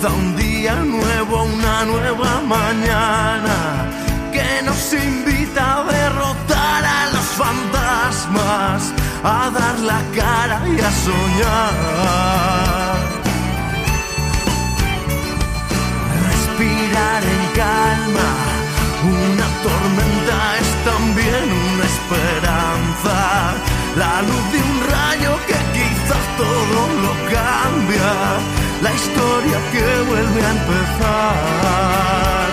Comienza un día nuevo, una nueva mañana que nos invita a derrotar a los fantasmas, a dar la cara y a soñar. Respirar en calma, una tormenta es también una esperanza, la luz de un rayo que quizás todo lo cambia, la historia que vuelve a empezar.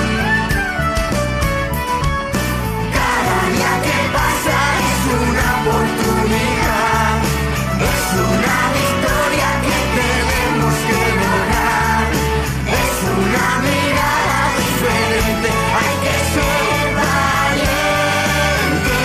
Cada día que pasa es una oportunidad, es una victoria que tenemos que lograr, es una mirada diferente, hay que ser valiente.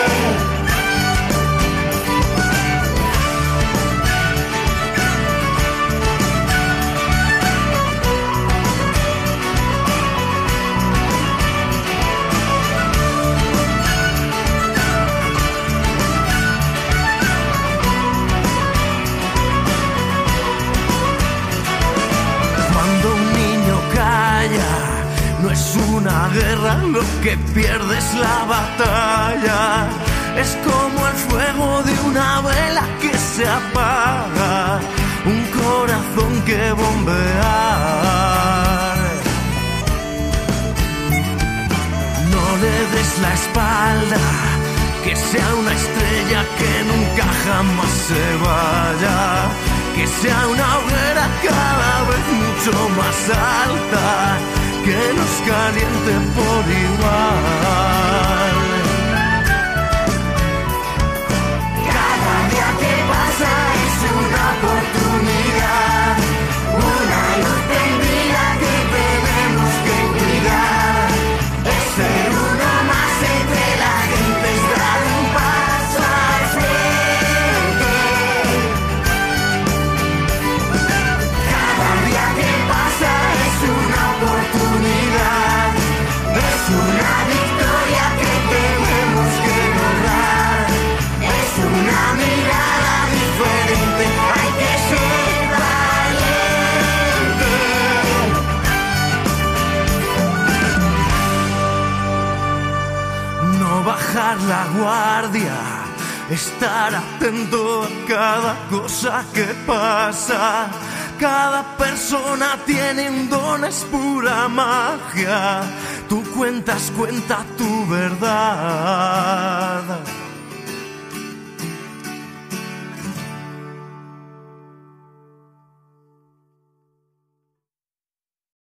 Cuando un niño calla, no es una guerra, lo que pierde es la batalla. Es como el fuego de una vela que se apaga, un corazón que bombear. No le des la espalda, que sea una estrella que nunca jamás se vaya, que sea una hoguera cada vez mucho más alta, que nos caliente por igual. Cada día que pasa es una oportunidad, una luz prendida que tenemos que cuidar, es ser uno más entre la gente, es dar un paso al frente. Cada día que pasa es una oportunidad, es una victoria que tenemos que lograr, es una mirada diferente, hay que ser valiente. No bajar la guardia, estar atento a cada cosa que pasa. Cada persona tiene un don, es pura magia. Tú cuenta tu verdad.